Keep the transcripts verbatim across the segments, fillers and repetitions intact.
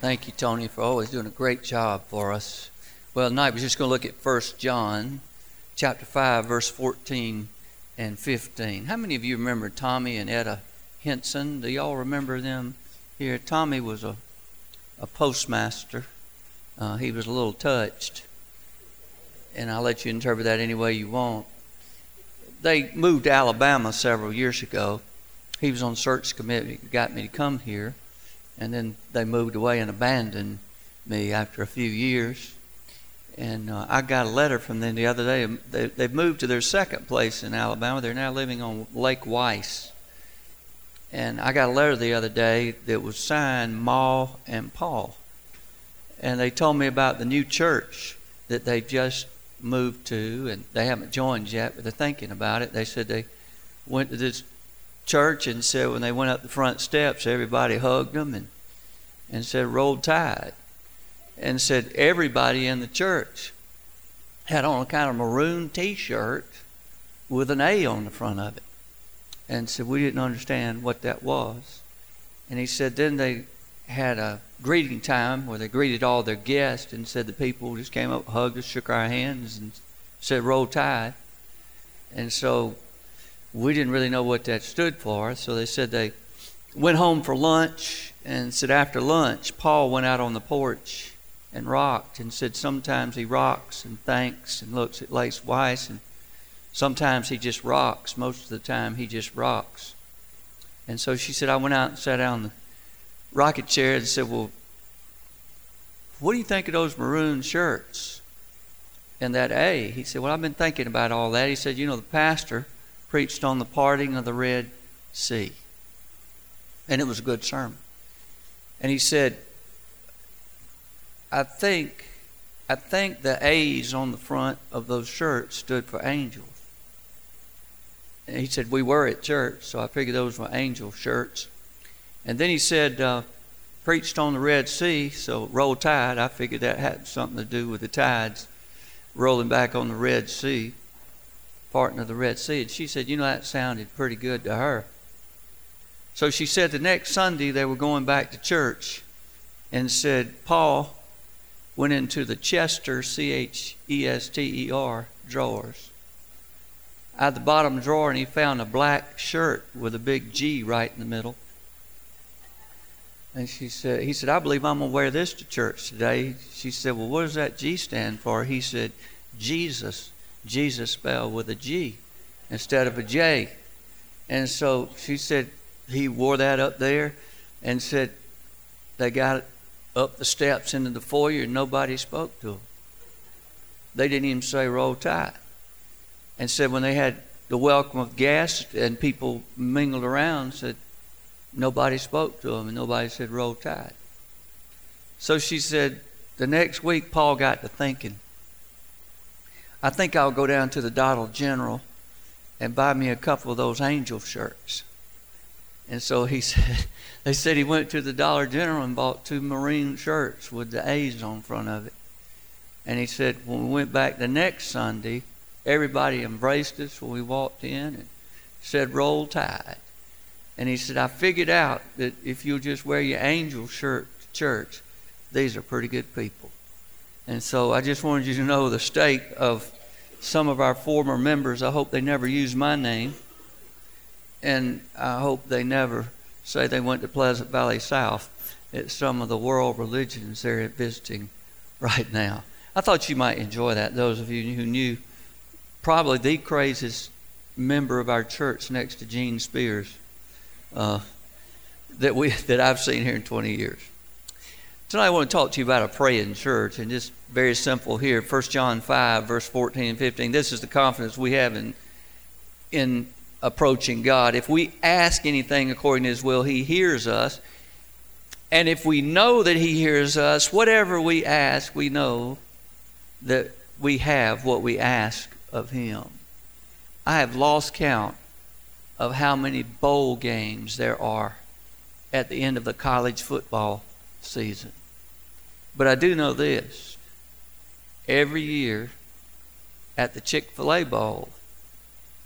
Thank you, Tony, for always doing a great job for us. Well, tonight we're just going to look at First John chapter five, verse fourteen and fifteen. How many of you remember Tommy and Etta Henson? Do y'all remember them here? Tommy was a, a postmaster. Uh, he was a little touched, and I'll let you interpret that any way you want. They moved to Alabama several years ago. He was on search committee, got me to come here. And then they moved away and abandoned me after a few years. And uh, I got a letter from them the other day. They, they've moved to their second place in Alabama. They're now living on Lake Weiss. And I got a letter the other day that was signed Ma and Paul. And they told me about the new church that they just moved to. And they haven't joined yet, but they're thinking about it. They said they went to this church and said when they went up the front steps, everybody hugged them and and said roll tide, and said everybody in the church had on a kind of maroon t-shirt with an A on the front of it, and said we didn't understand what that was. And he said then they had a greeting time where they greeted all their guests and said the people just came up, hugged us, shook our hands and said roll tide. And so we didn't really know what that stood for, so they said they went home for lunch and said after lunch, Paul went out on the porch and rocked and said sometimes he rocks and thanks and looks at Lake Weiss, and sometimes he just rocks. Most of the time he just rocks. And so she said, I went out and sat down in the rocket chair and said, well, what do you think of those maroon shirts and that A? He said, well, I've been thinking about all that. He said, you know, the pastor preached on the parting of the Red Sea. And it was a good sermon. And he said, I think I think the A's on the front of those shirts stood for angels. And he said, we were at church, so I figured those were angel shirts. And then he said, uh, preached on the Red Sea, so roll tide. I figured that had something to do with the tides rolling back on the Red Sea. Parting of the Red Sea. And she said, you know, that sounded pretty good to her. So she said the next Sunday they were going back to church and said Paul went into the Chester, C H E S T E R, drawers. At the bottom drawer, and he found a black shirt with a big G right in the middle. And she said, he said, I believe I'm going to wear this to church today. She said, well, what does that G stand for? He said, Jesus. Jesus spelled with a G instead of a J. And so she said he wore that up there and said they got up the steps into the foyer and nobody spoke to him. They didn't even say roll tide. And said when they had the welcome of guests and people mingled around, said nobody spoke to them and nobody said roll tide. So she said the next week Paul got to thinking, I think I'll go down to the Dollar General and buy me a couple of those angel shirts. And so he said, they said he went to the Dollar General and bought two maroon shirts with the A's on front of it. And he said when we went back the next Sunday, everybody embraced us when we walked in and said roll tide. And he said, I figured out that if you'll just wear your angel shirt to church, these are pretty good people. And so I just wanted you to know the state of some of our former members. I hope they never use my name. And I hope they never say they went to Pleasant Valley South at some of the world religions they're visiting right now. I thought you might enjoy that, those of you who knew probably the craziest member of our church next to Gene Spears uh, that we that I've seen here in twenty years. Tonight I want to talk to you about a praying church, and just very simple here. First John five, verse fourteen and fifteen. This is the confidence we have in, in approaching God. If we ask anything according to His will, He hears us. And if we know that He hears us, whatever we ask, we know that we have what we ask of Him. I have lost count of how many bowl games there are at the end of the college football season. But I do know this. Every year at the Chick-fil-A Bowl,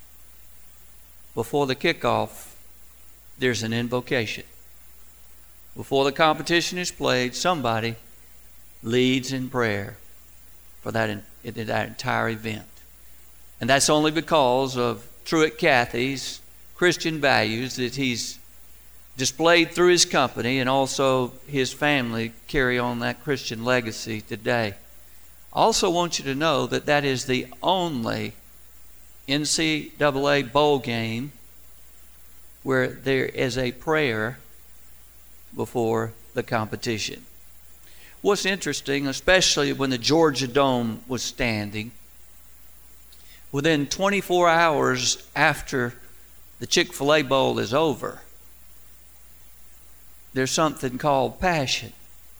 before the kickoff, there's an invocation. before the competition is played, somebody leads in prayer for that, in, that entire event. And that's only because of Truett Cathy's Christian values that he's displayed through his company, and also his family carry on that Christian legacy today. I also want you to know that that is the only N C double A bowl game where there is a prayer before the competition. What's interesting, especially when the Georgia Dome was standing, within twenty-four hours after the Chick-fil-A Bowl is over, there's something called Passion.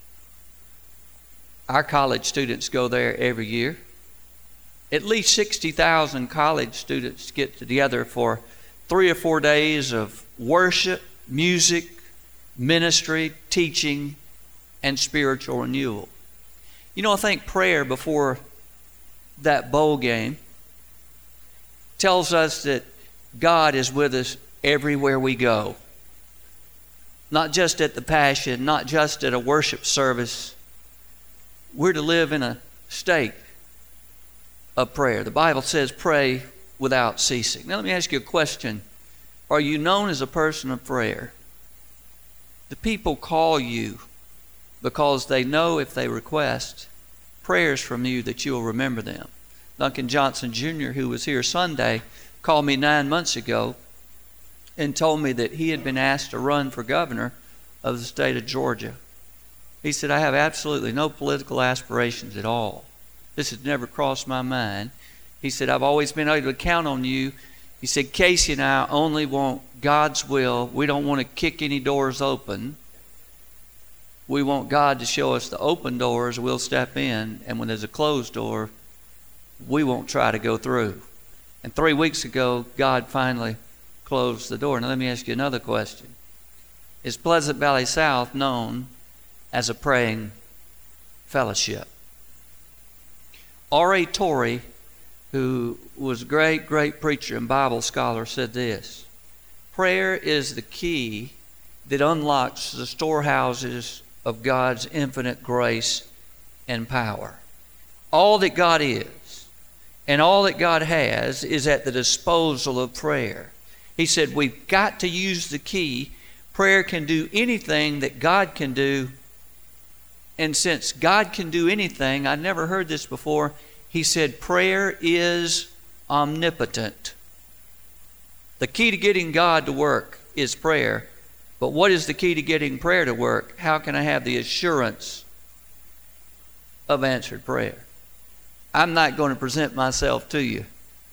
Our college students go there every year. At least sixty thousand college students get together for three or four days of worship, music, ministry, teaching, and spiritual renewal. You know, I think prayer before that bowl game tells us that God is with us everywhere we go. Not just at the Passion, not just at a worship service. We're to live in a state of prayer. The Bible says pray without ceasing. Now let me ask you a question. Are you known as a person of prayer? Do people call you because they know if they request prayers from you that you'll remember them? Duncan Johnson Junior, who was here Sunday, called me nine months ago and told me that he had been asked to run for governor of the state of Georgia. He said, I have absolutely no political aspirations at all. This has never crossed my mind. He said, I've always been able to count on you. He said, Casey and I only want God's will. We don't want to kick any doors open. We want God to show us the open doors. We'll step in. And when there's a closed door, we won't try to go through. And three weeks ago, God finally closed the door. Now let me ask you another question. Is Pleasant Valley South known as a praying fellowship? R A Torrey, who was a great, great preacher and Bible scholar, said this: prayer is the key that unlocks the storehouses of God's infinite grace and power. All that God is and all that God has is at the disposal of prayer. He said we've got to use the key. Prayer can do anything that God can do. And since God can do anything, I never heard this before, he said prayer is omnipotent. The key to getting God to work is prayer. But what is the key to getting prayer to work? How can I have the assurance of answered prayer? I'm not going to present myself to you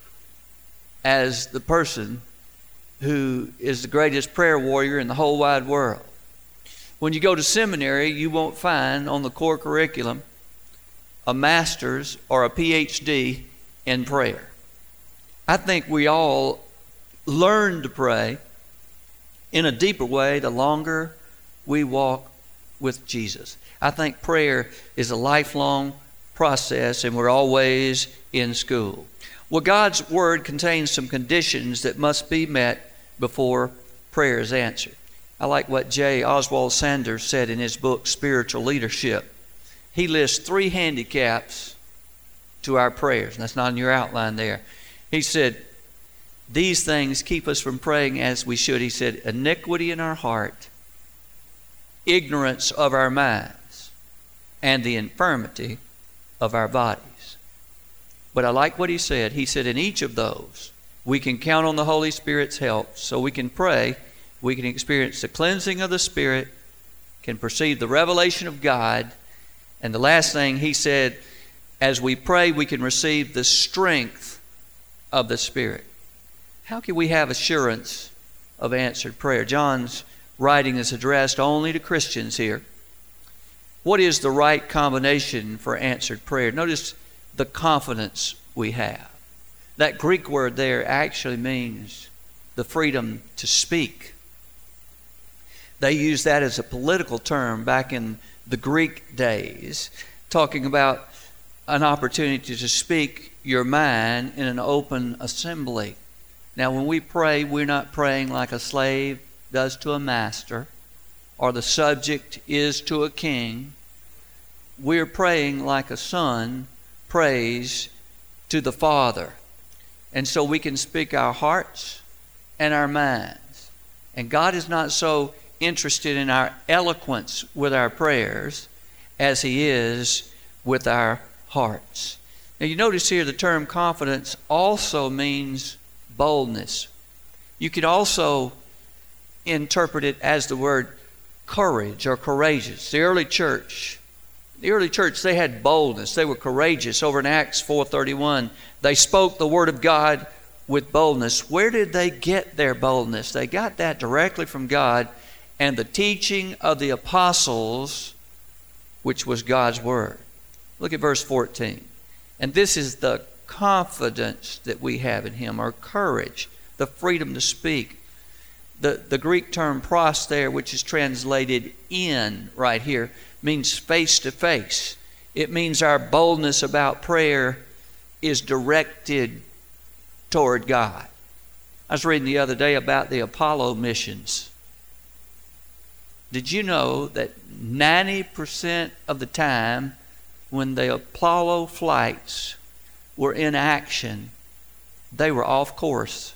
as the person who is the greatest prayer warrior in the whole wide world. When you go to seminary, you won't find on the core curriculum a master's or a P H D in prayer. I think we all learn to pray in a deeper way the longer we walk with Jesus. I think prayer is a lifelong process, and we're always in school. Well, God's Word contains some conditions that must be met before prayer is answered. I like what J. Oswald Sanders said in his book, Spiritual Leadership. He lists three handicaps to our prayers. And that's not in your outline there. He said, these things keep us from praying as we should. He said, iniquity in our heart, ignorance of our minds, and the infirmity of our bodies. But I like what he said. He said, in each of those, we can count on the Holy Spirit's help, so we can pray, we can experience the cleansing of the Spirit, can perceive the revelation of God, and the last thing he said, as we pray, we can receive the strength of the Spirit. How can we have assurance of answered prayer? John's writing is addressed only to Christians here. What is the right combination for answered prayer? Notice the confidence we have. That Greek word there actually means the freedom to speak. They used that as a political term back in the Greek days, talking about an opportunity to speak your mind in an open assembly. Now, when we pray, we're not praying like a slave does to a master. or the subject is to a king, we're praying like a son prays to the Father. And so we can speak our hearts and our minds. And God is not so interested in our eloquence with our prayers as He is with our hearts. Now you notice here the term confidence also means boldness. You could also interpret it as the word courage or courageous. The early church, the early church, they had boldness. They were courageous. Over in Acts four thirty-one, they spoke the word of God with boldness. Where did they get their boldness? They got that directly from God and the teaching of the apostles, which was God's word. Look at verse fourteen. And this is the confidence that we have in Him, or courage, the freedom to speak. The, the Greek term pros there, which is translated in right here, means face to face. It means our boldness about prayer is directed toward God. I was reading the other day about the Apollo missions. Did you know that ninety percent of the time when the Apollo flights were in action, they were off course?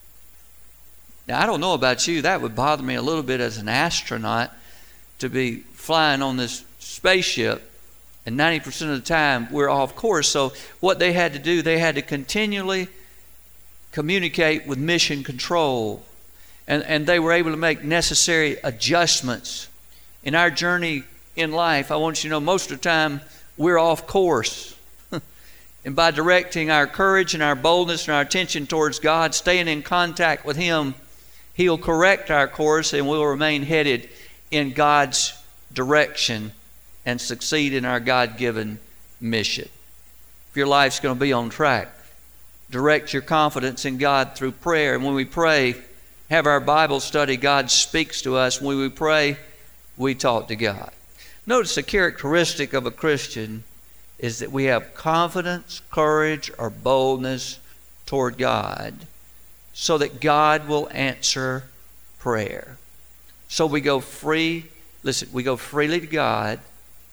Now, I don't know about you, that would bother me a little bit as an astronaut to be flying on this spaceship and ninety percent of the time we're off course. So what they had to do, they had to continually communicate with mission control, and, and they were able to make necessary adjustments. In our journey in life, I want you to know most of the time we're off course. And by directing our courage and our boldness and our attention towards God, staying in contact with Him, He'll correct our course and we'll remain headed in God's direction and succeed in our God-given mission. If your life's going to be on track, direct your confidence in God through prayer. And when we pray, have our Bible study, God speaks to us. When we pray, we talk to God. Notice the characteristic of a Christian is that we have confidence, courage, or boldness toward God, so that God will answer prayer. So we go free, listen, we go freely to God,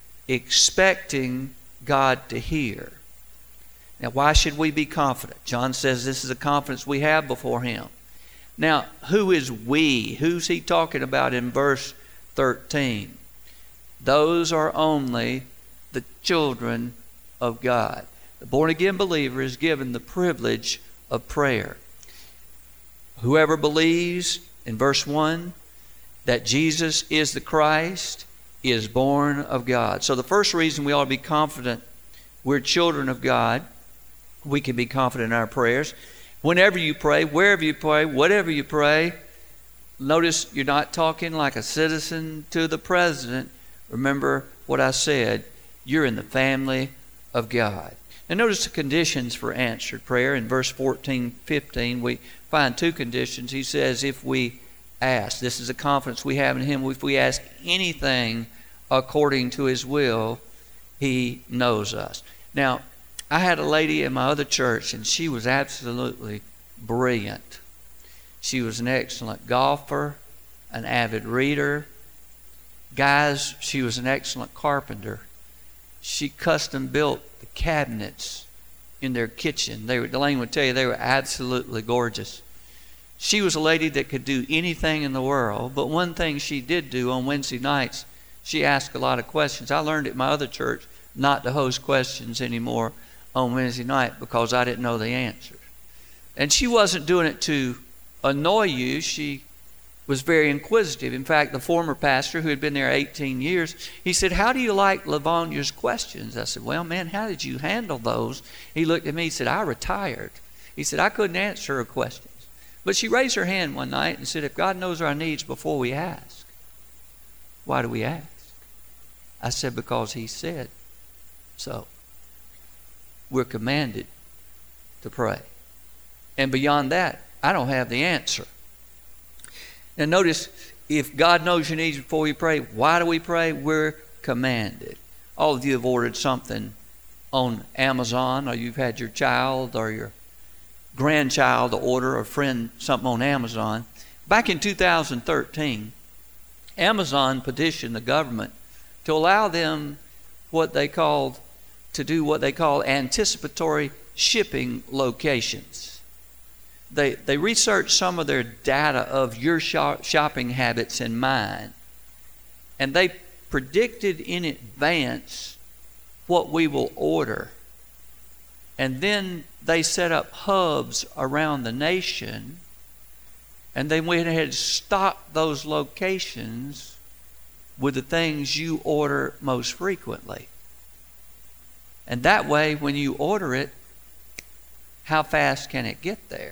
expecting God to hear. Now, why should we be confident? John says this is a confidence we have before Him. Now, who is we? Who's he talking about in verse thirteen? Those are only the children of God. The born-again believer is given the privilege of prayer. Whoever believes, in verse one, that Jesus is the Christ is born of God. So the first reason we ought to be confident we're children of God, we can be confident in our prayers. Whenever you pray, wherever you pray, whatever you pray, notice you're not talking like a citizen to the president. Remember what I said, you're in the family of God. And notice the conditions for answered prayer. In verse fourteen, fifteen, we find two conditions. He says, if we ask, this is a confidence we have in Him, if we ask anything according to His will, He knows us. Now, I had a lady in my other church, and she was absolutely brilliant. She was an excellent golfer, an avid reader. Guys, she was an excellent carpenter. She custom built the cabinets in their kitchen. They were, Delane would tell you, they were absolutely gorgeous. She was a lady that could do anything in the world, but one thing she did do on Wednesday nights, she asked a lot of questions. I learned at my other church not to host questions anymore on Wednesday night because I didn't know the answers. And she wasn't doing it to annoy you. She was very inquisitive. In fact, the former pastor who had been there eighteen years, he said, how do you like Lavonia's questions? I said, well, man, how did you handle those? He looked at me, he said, I retired. He said, I couldn't answer her questions. But she raised her hand one night and said, if God knows our needs before we ask, why do we ask? I said, because He said so. We're commanded to pray. And beyond that, I don't have the answer. Now notice, if God knows your needs before we pray, why do we pray? We're commanded. All of you have ordered something on Amazon, or you've had your child or your grandchild order, or friend something on Amazon. Back in two thousand thirteen, Amazon petitioned the government to allow them what they called to do what they call anticipatory shipping locations. They they researched some of their data of your shop, shopping habits and mine, and they predicted in advance what we will order. And then they set up hubs around the nation, and they went ahead and stocked those locations with the things you order most frequently. And that way, when you order it, how fast can it get there?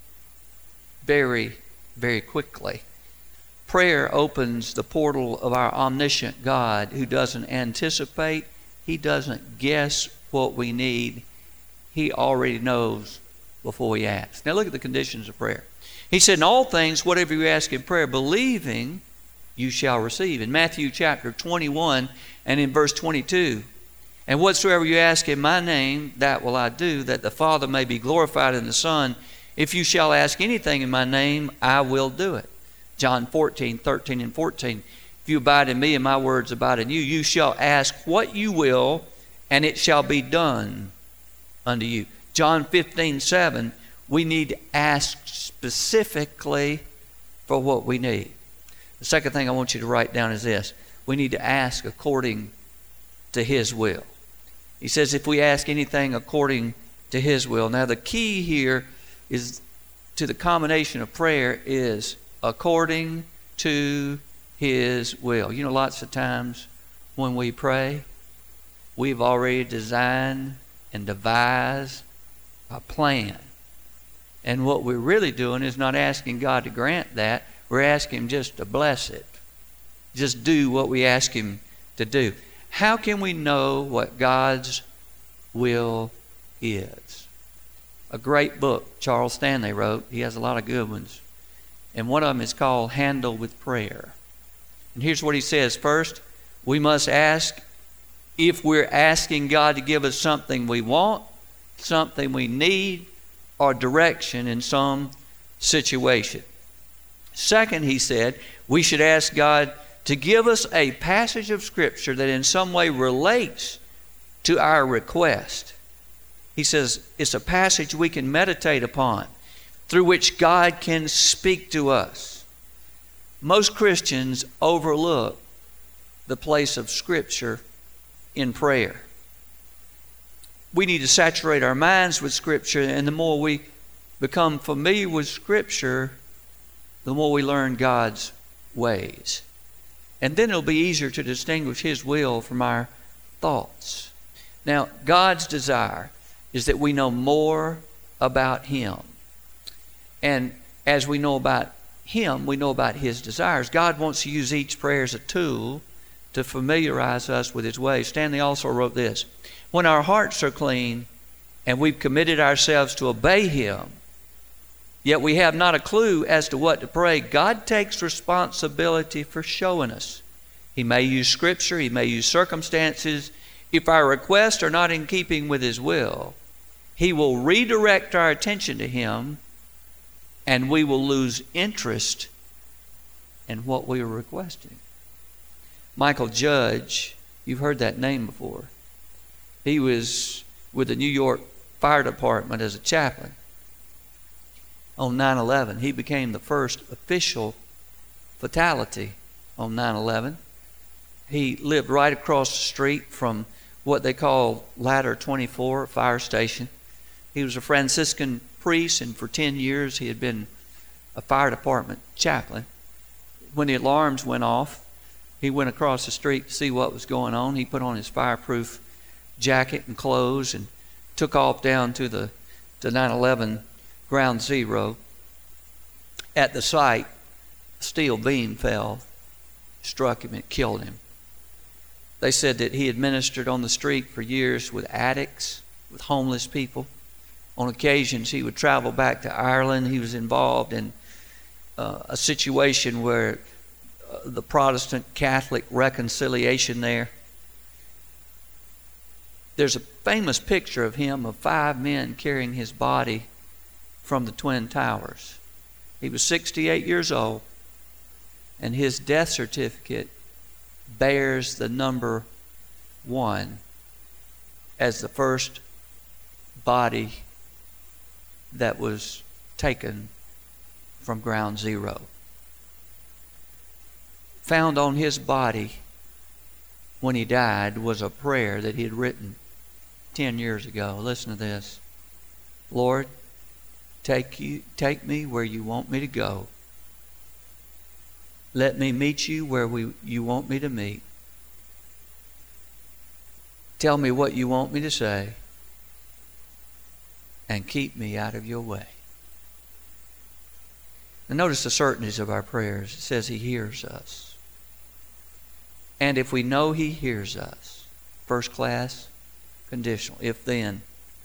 Very, very quickly. Prayer opens the portal of our omniscient God, who doesn't anticipate, He doesn't guess what we need. He already knows before we ask. Now look at the conditions of prayer. He said, in all things, whatever you ask in prayer, believing, you shall receive. In Matthew chapter twenty-one and in verse twenty-two, and whatsoever you ask in my name, that will I do, that the Father may be glorified in the Son. If you shall ask anything in my name, I will do it. John fourteen, thirteen and fourteen. If you abide in me and my words abide in you, you shall ask what you will, and it shall be done unto you. John fifteen, seven, we need to ask specifically for what we need. The second thing I want you to write down is this. We need to ask according to His will. He says if we ask anything according to His will. Now the key here is to the combination of prayer is according to His will. You know, lots of times when we pray, we've already designed and devised a plan. And what we're really doing is not asking God to grant that. We're asking Him just to bless it. Just do what we ask Him to do. How can we know what God's will is? A great book Charles Stanley wrote. He has a lot of good ones. And one of them is called Handle with Prayer. And here's what he says. First, we must ask if we're asking God to give us something we want, something we need, or direction in some situation. Second, he said, we should ask God to give us a passage of Scripture that in some way relates to our request. He says it's a passage we can meditate upon, through which God can speak to us. Most Christians overlook the place of Scripture in prayer. We need to saturate our minds with Scripture, and the more we become familiar with Scripture, the more we learn God's ways. And then it'll be easier to distinguish His will from our thoughts. Now, God's desire is that we know more about Him. And as we know about Him, we know about His desires. God wants to use each prayer as a tool to familiarize us with His ways. Stanley also wrote this. When our hearts are clean and we've committed ourselves to obey Him, yet we have not a clue as to what to pray, God takes responsibility for showing us. He may use Scripture, He may use circumstances. If our requests are not in keeping with His will, He will redirect our attention to Him, and we will lose interest in what we are requesting. Michael Judge, you've heard that name before. He was with the New York Fire Department as a chaplain. On nine eleven, he became the first official fatality on nine eleven. He lived right across the street from what they call Ladder twenty-four fire station. He was a Franciscan priest, and for ten years he had been a fire department chaplain. When the alarms went off, he went across the street to see what was going on. He put on his fireproof jacket and clothes and took off down to the to nine eleven ground zero. At the site, a steel beam fell, struck him, and killed him. They said that he had ministered on the street for years with addicts, with homeless people. On occasions, he would travel back to Ireland. He was involved in uh, a situation where uh, the Protestant-Catholic reconciliation there. There's a famous picture of him of five men carrying his body from the Twin Towers. He was sixty-eight years old, And his death certificate bears the number one as the first body that was taken from ground zero. Found on his body when he died was a prayer that he had written ten years ago. Listen to this. Lord, take you, take me where you want me to go. Let me meet you where we, you want me to meet. Tell me what you want me to say. And keep me out of your way. And notice the certainties of our prayers. It says he hears us. And if we know he hears us, first class, conditional, if then.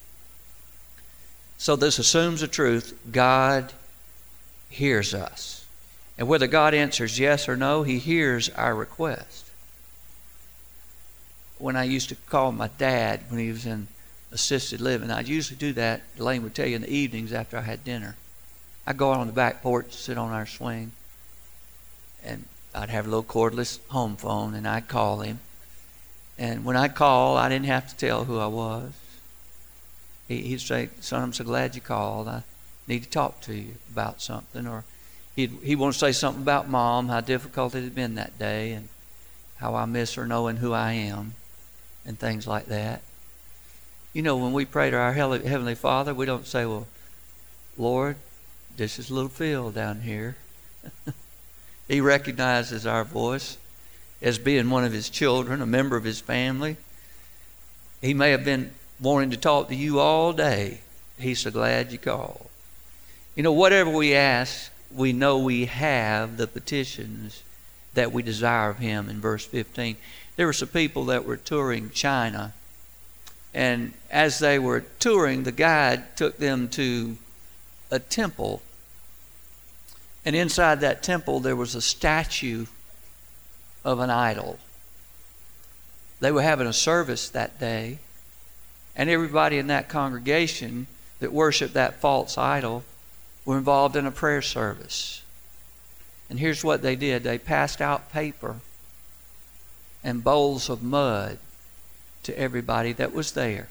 So this assumes the truth. God hears us. And whether God answers yes or no, he hears our request. When I used to call my dad when he was in assisted living, I'd usually do that, Elaine would tell you, in the evenings after I had dinner. I'd go out on the back porch, sit on our swing, and I'd have a little cordless home phone, and I'd call him. And when I'd call, I didn't have to tell who I was. He, he'd say, son, I'm so glad you called. I need to talk to you about something. Or he'd, he'd want to say something about Mom, how difficult it had been that day, and how I miss her knowing who I am, and things like that. You know, when we pray to our Heavenly Father, we don't say, well, Lord, this is little Phil down here. He recognizes our voice as being one of his children, a member of his family. He may have been wanting to talk to you all day. He's so glad you called. You know, whatever we ask, we know we have the petitions that we desire of him in verse fifteen. There were some people that were touring China. And as they were touring, the guide took them to a temple. And inside that temple, there was a statue of an idol. They were having a service that day. And everybody in that congregation that worshiped that false idol were involved in a prayer service. And here's what they did. They passed out paper and bowls of mud to everybody that was there.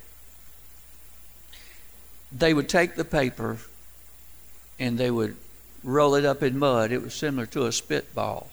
They would take the paper and they would roll it up in mud. It was similar to a spitball.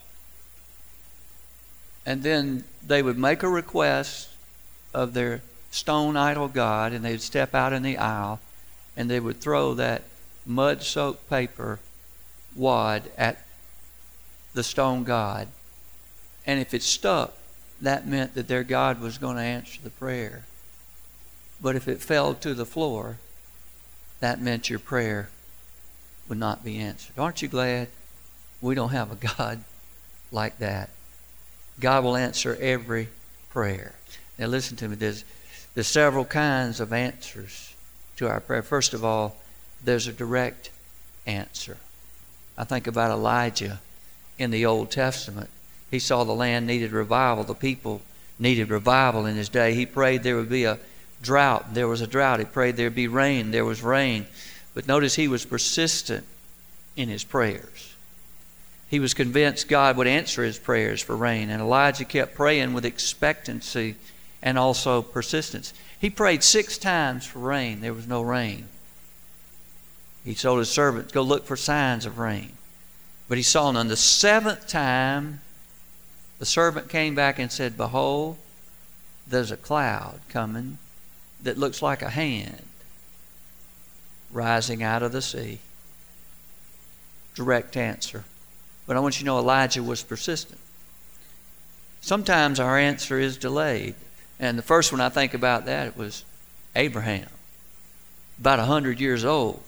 And then they would make a request of their stone idol god, and they'd step out in the aisle and they would throw that mud-soaked paper wad at the stone god. And if it stuck, that meant that their God was going to answer the prayer. But if it fell to the floor, that meant your prayer would not be answered. Aren't you glad we don't have a God like that? God will answer every prayer. Now listen to me. There's, there's several kinds of answers to our prayer. First of all, there's a direct answer. I think about Elijah in the Old Testament. He saw the land needed revival. The people needed revival in his day. He prayed there would be a drought. There was a drought. He prayed there would be rain. There was rain. But notice he was persistent in his prayers. He was convinced God would answer his prayers for rain. And Elijah kept praying with expectancy and also persistence. He prayed six times for rain. There was no rain. He told his servants, go look for signs of rain. But he saw none. The seventh time, the servant came back and said, behold, there's a cloud coming that looks like a hand rising out of the sea. Direct answer. But I want you to know Elijah was persistent. Sometimes our answer is delayed. And the first one I think about that, it was Abraham. About a hundred years old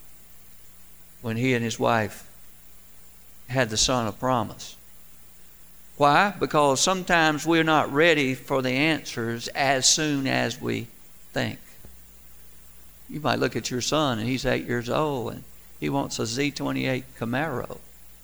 when he and his wife had the son of promise. Why? Because sometimes we're not ready for the answers as soon as we think. You might look at your son and he's eight years old and he wants a Z twenty-eight Camaro.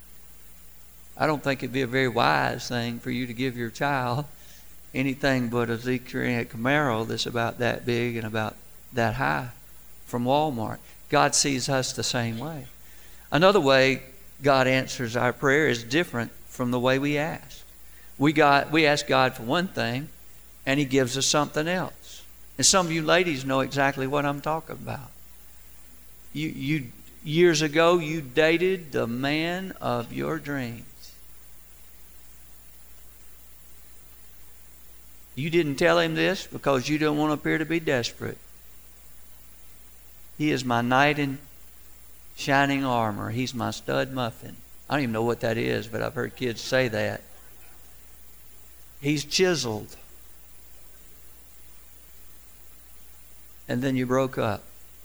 I don't think it'd be a very wise thing for you to give your child anything but a Z twenty-eight Camaro that's about that big and about that high from Walmart. God sees us the same way. Another way God answers our prayer is different from the way we ask. We got we ask God for one thing, and He gives us something else. And some of you ladies know exactly what I'm talking about. You you years ago you dated the man of your dreams. You didn't tell him this because you don't want to appear to be desperate. He is my knight in shining armor. He's my stud muffin. I don't even know what that is, but I've heard kids say that. He's chiseled. And then you broke up.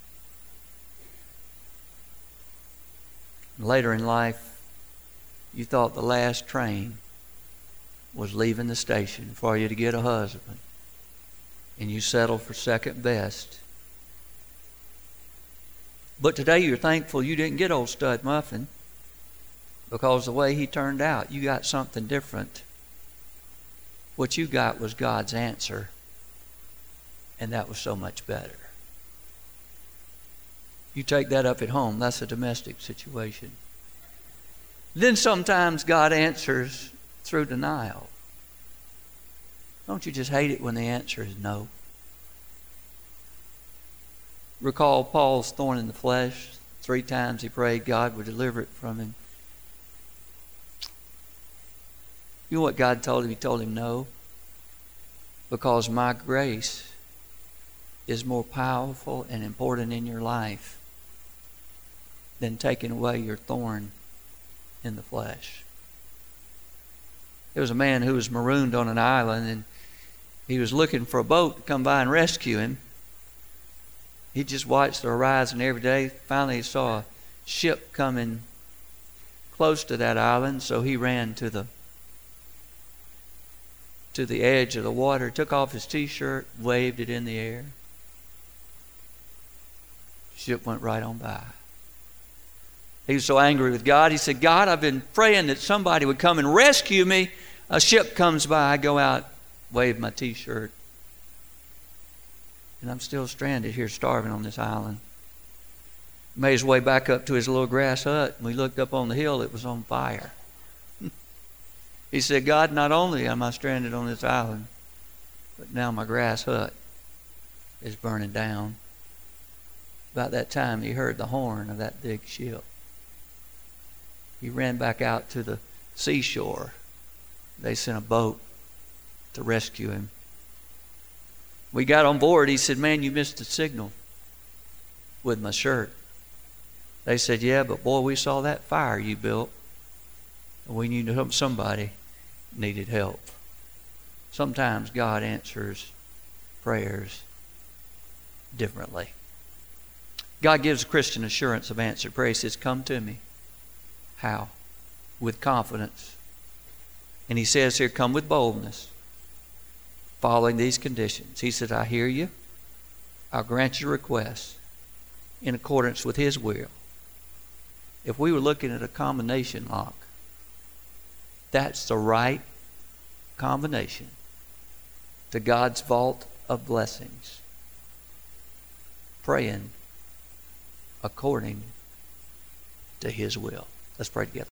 Later in life, you thought the last train was leaving the station for you to get a husband. And you settled for second best. But today you're thankful you didn't get old Stud Muffin, because the way he turned out, you got something different. What you got was God's answer, and that was so much better. You take that up at home, that's a domestic situation. Then sometimes God answers through denial. Don't you just hate it when the answer is no? Recall Paul's thorn in the flesh. Three times he prayed God would deliver it from him. You know what God told him? He told him no. Because my grace is more powerful and important in your life than taking away your thorn in the flesh. There was a man who was marooned on an island, and he was looking for a boat to come by and rescue him. He just watched the horizon every day. Finally, he saw a ship coming close to that island, so he ran to the to the edge of the water, took off his t-shirt, waved it in the air. The ship went right on by. He was so angry with God. He said, God, I've been praying that somebody would come and rescue me. A ship comes by. I go out, wave my t-shirt. And I'm still stranded here, starving on this island. Made his way back up to his little grass hut. And we looked up on the hill. It was on fire. He said, God, not only am I stranded on this island, but now my grass hut is burning down. About that time, he heard the horn of that big ship. He ran back out to the seashore. They sent a boat to rescue him. We got on board. He said, man, you missed the signal with my shirt. They said, yeah, but boy, we saw that fire you built. And we knew somebody needed help. Sometimes God answers prayers differently. God gives a Christian assurance of answered prayer. He says, come to me. How? With confidence. And he says here, come with boldness, following these conditions. He said, I hear you. I'll grant your request in accordance with His will. If we were looking at a combination lock, that's the right combination to God's vault of blessings. Praying according to His will. Let's pray together.